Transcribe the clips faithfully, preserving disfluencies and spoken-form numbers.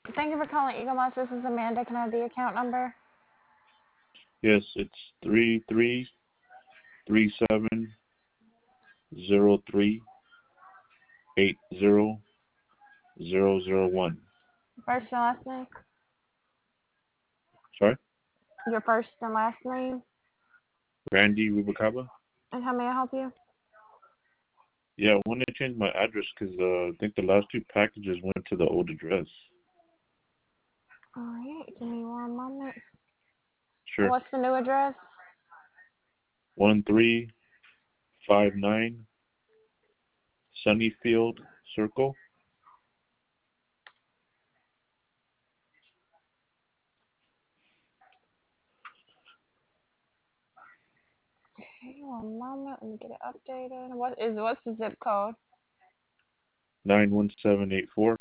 Thank you for calling Eagle Moss. This is Amanda. Can I have the account number? Yes, it's three three three seven zero three eight zero zero zero one. First and last name? Sorry? Your first and last name? Randy Rubacaba? And how may I help you? Yeah, I want to change my address because uh, I think the last two packages went to the old address. All right, give me one moment. Sure. What's the new address? one three five nine Sunnyfield Circle. Okay, one moment. Let me get it updated. What is what's the zip code? nine one seven eight four.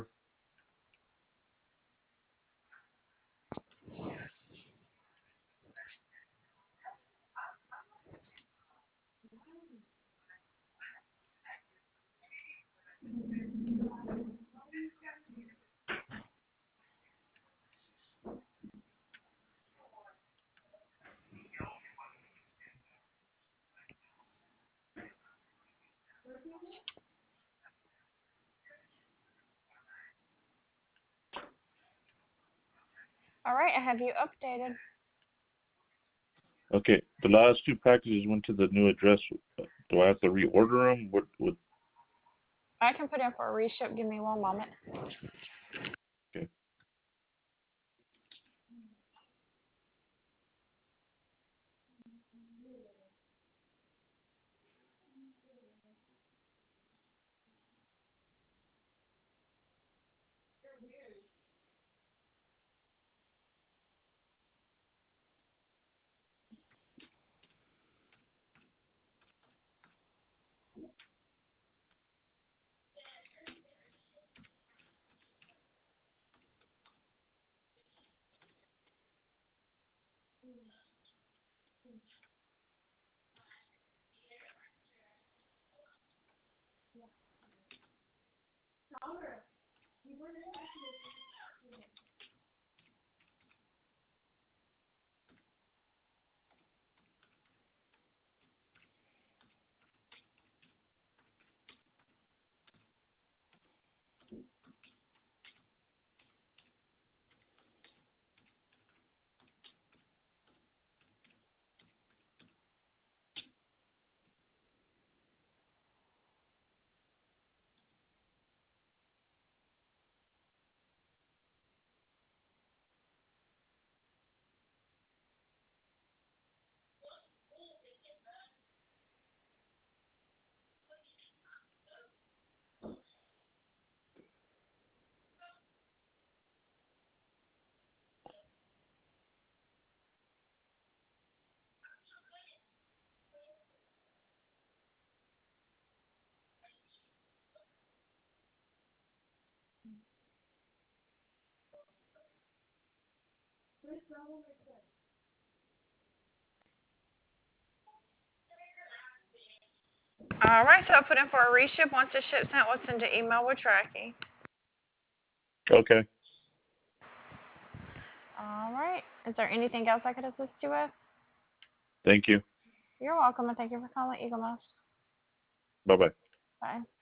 All right, I have you updated. Okay, the last two packages went to the new address. Do I have to reorder them? What? What? I can put in for a reship. Give me one moment. Okay. All right, so I put in for a reship. Once the ship's sent, we'll send an email with tracking. Okay. All right. Is there anything else I could assist you with? Thank you. You're welcome, and thank you for calling Eagle Moss. Bye bye. Bye.